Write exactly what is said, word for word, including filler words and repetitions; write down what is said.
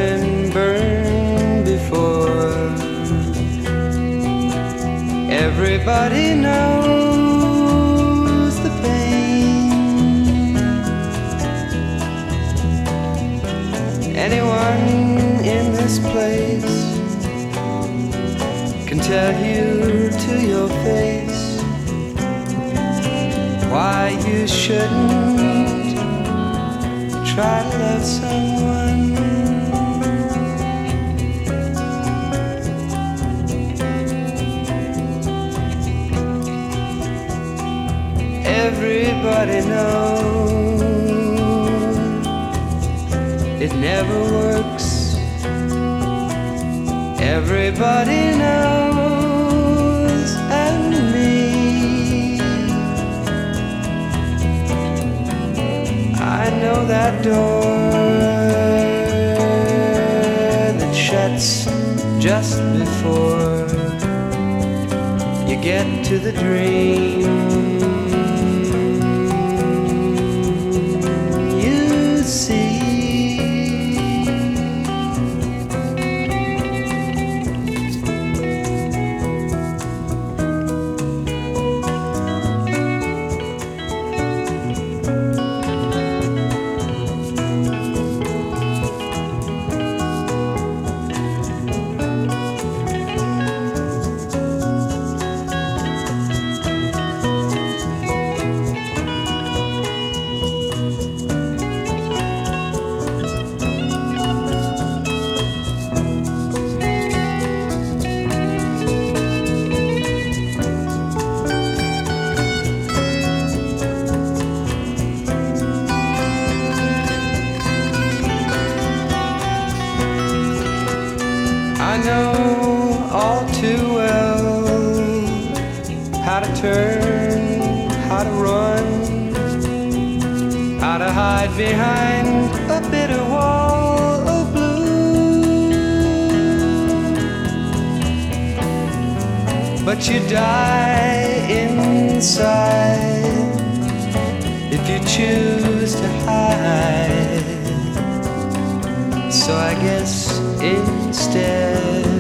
been burned before. Everybody knows the pain. Anyone in this place can tell you to your face why you shouldn't try to love someone. Everybody knows it never works. Everybody knows, and me. I know that door that shuts just before you get to the dream. I know all too well how to turn, how to run, how to hide behind a bitter wall of blue. But you die inside if you choose to hide. So I guess instead